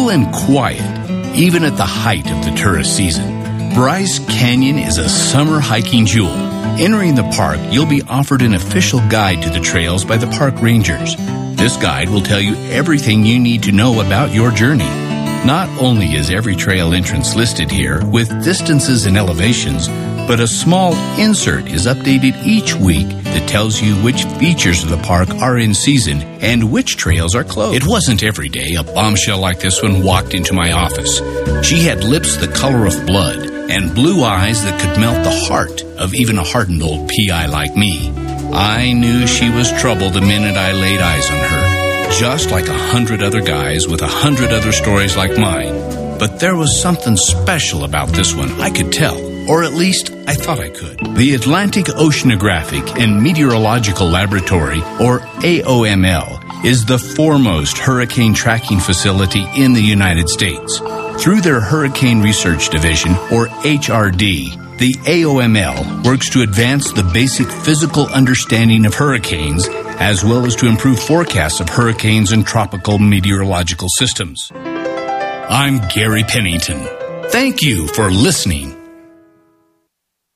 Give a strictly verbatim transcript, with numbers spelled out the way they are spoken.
cool and quiet, even at the height of the tourist season. Bryce Canyon is a summer hiking jewel. Entering the park, you'll be offered an official guide to the trails by the park rangers. This guide will tell you everything you need to know about your journey. Not only is every trail entrance listed here with distances and elevations, but a small insert is updated each week that tells you which features of the park are in season and which trails are closed. It wasn't every day a bombshell like this one walked into my office. She had lips the color of blood and blue eyes that could melt the heart of even a hardened old P I like me. I knew she was trouble the minute I laid eyes on her, just like a hundred other guys with a hundred other stories like mine. But there was something special about this one, I could tell, or at least I thought I could. The Atlantic Oceanographic and Meteorological Laboratory, or A O M L, is the foremost hurricane tracking facility in the United States. Through their Hurricane Research Division, or H R D, the A O M L works to advance the basic physical understanding of hurricanes, as well as to improve forecasts of hurricanes and tropical meteorological systems. I'm Gary Pennington. Thank you for listening